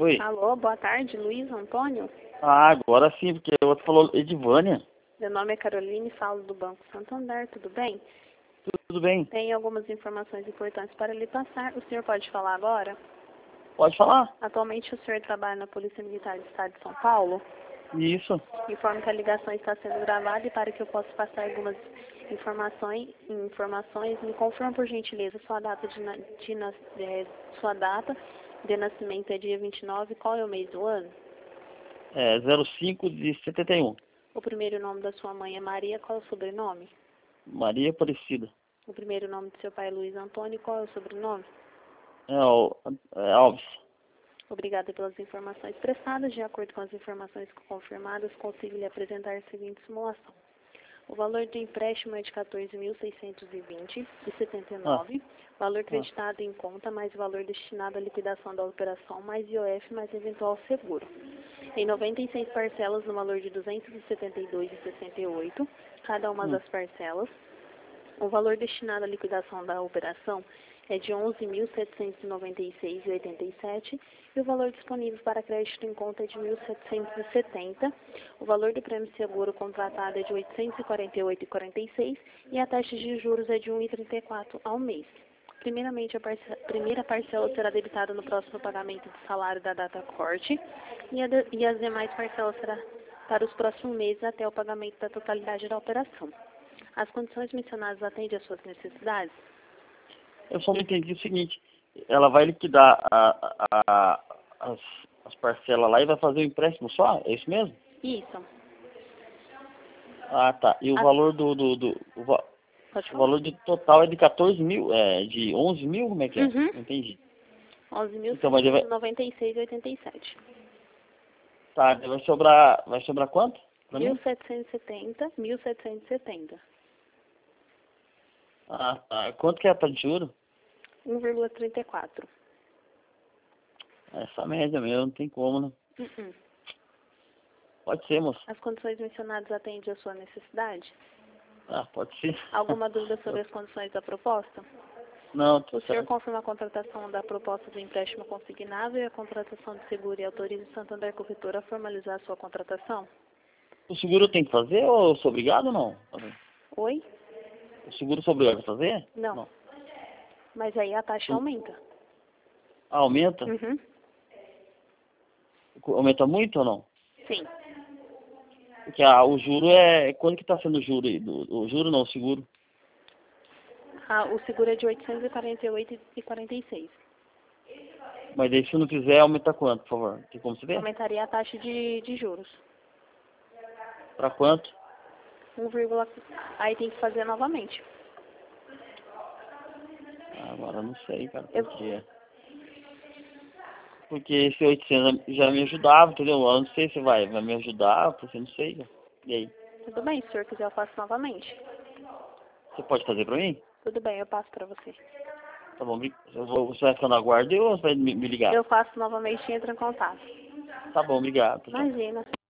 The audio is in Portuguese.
Oi. Alô, boa tarde, Luiz Antônio. Ah, agora sim, porque o outro falou Edivânia. Meu nome é Caroline, falo do Banco Santander, tudo bem? Tudo bem? Tenho algumas informações importantes para lhe passar. O senhor pode falar agora? Pode falar? Atualmente o senhor trabalha na Polícia Militar do Estado de São Paulo? Isso. Informo que a ligação está sendo gravada e para que eu possa passar algumas informações, me confirma por gentileza sua data sua data de nascimento é dia 29, qual é o mês do ano? É 05 de 71. O primeiro nome da sua mãe é Maria, qual é o sobrenome? Maria Aparecida. O primeiro nome do seu pai é Luiz Antônio, qual é o sobrenome? Alves. Obrigada pelas informações prestadas. De acordo com as informações confirmadas, consigo lhe apresentar a seguinte simulação. O valor do empréstimo é de 14.620,79. Valor creditado em conta, mais valor destinado à liquidação da operação, mais IOF, mais eventual seguro. Em 96 parcelas, no valor de 272,68, cada uma das parcelas. O valor destinado à liquidação da operação é de 11.796,87 e o valor disponível para crédito em conta é de 1.770. O valor do prêmio seguro contratado é de 848,46 e a taxa de juros é de 1,34 ao mês. Primeiramente, a primeira parcela será debitada no próximo pagamento de salário da data corte e as demais parcelas serão para os próximos meses até o pagamento da totalidade da operação. As condições mencionadas atendem às suas necessidades? Eu só não entendi o seguinte. Ela vai liquidar as parcelas lá e vai fazer o empréstimo só? É isso mesmo? Isso. Ah, tá. E o valor o valor de total é de 14 mil? De 11 mil? Como é que é? Uhum. Não entendi. 11.796,87. Tá, vai sobrar quanto? 1.770. Ah, tá. Quanto que é a taxa de juros? 1,34. Essa média mesmo, não tem como, né? Pode ser, moço. As condições mencionadas atendem à sua necessidade? Ah, pode ser. Alguma dúvida sobre as condições da proposta? Não, O tudo senhor certo. confirma a contratação da proposta do empréstimo consignável e a contratação de seguro e autoriza o Santander Corretora a formalizar a sua contratação? O seguro tem que fazer ou eu sou obrigado ou não? Oi? O seguro sou obrigado a fazer? Não. Mas aí a taxa aumenta. Ah, aumenta? Uhum. Aumenta muito ou não? Sim. Porque o juro é... Quando que tá sendo o juro aí? O juro não, o seguro. O seguro é de 848,46. Mas daí se não fizer, aumenta quanto, por favor? Tem como você ver? Aumentaria a taxa de juros. Pra quanto? 1, aí tem que fazer novamente. Agora eu não sei, cara, porque esse 800 já me ajudava, entendeu? Eu não sei se vai me ajudar, porque eu não sei. E aí? Tudo bem, se o senhor quiser eu faço novamente. Você pode fazer pra mim? Tudo bem, eu passo pra você. Tá bom, você vai ficar na guarda ou você vai me ligar? Eu faço novamente e entro em contato. Tá bom, obrigado. Tchau. Imagina.